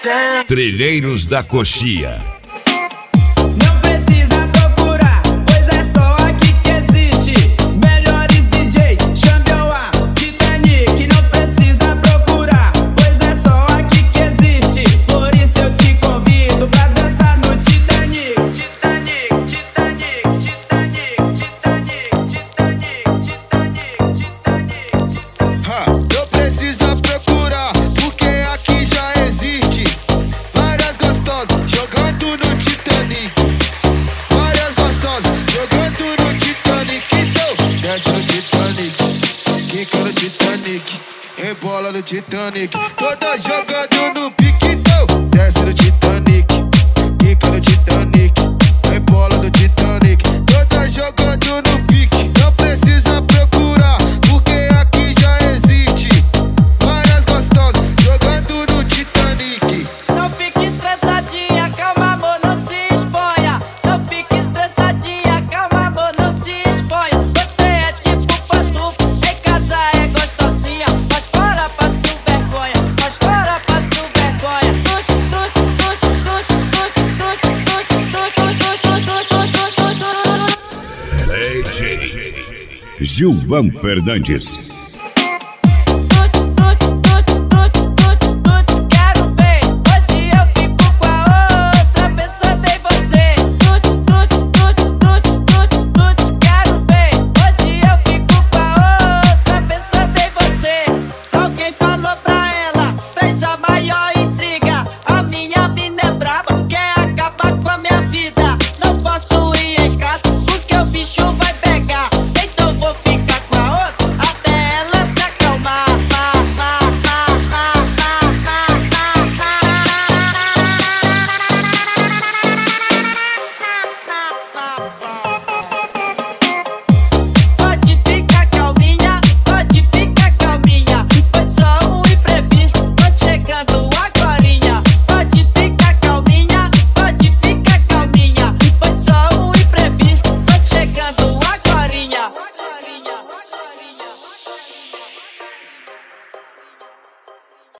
Trilheiros da Coxia. Não precisa procurar, pois é só aqui que existe. Melhores DJs, Xambioá, Titanic. Não precisa procurar, pois é só aqui que existe. Por isso eu te convido pra dançar no Titanic. Titanic, Titanic, Titanic, Titanic, Titanic, Titanic, Titanic. Não precisa procurar, porque aqui já existe. Várias gostosas jogando no Titanic. Várias gostosas jogando no Titanic. Então, desce no Titanic, quica no Titanic, rebola no Titanic. Todas jogando no pique. Então, desce no Titanic, quica no Titanic, rebola no Titanic. Todas jogando no pique. Não precisa procurar, porque aqui já existe. Várias gostosas jogando no Titanic. Não fique estressadinha, calma amor, não se exponha. Não fique estressadinha, calma amor, não se exponha. Você é tipo pantufa, em casa é gostosinha. Mas fora passo vergonha, mas fora passo vergonha. DJ Gilvan Fernandes.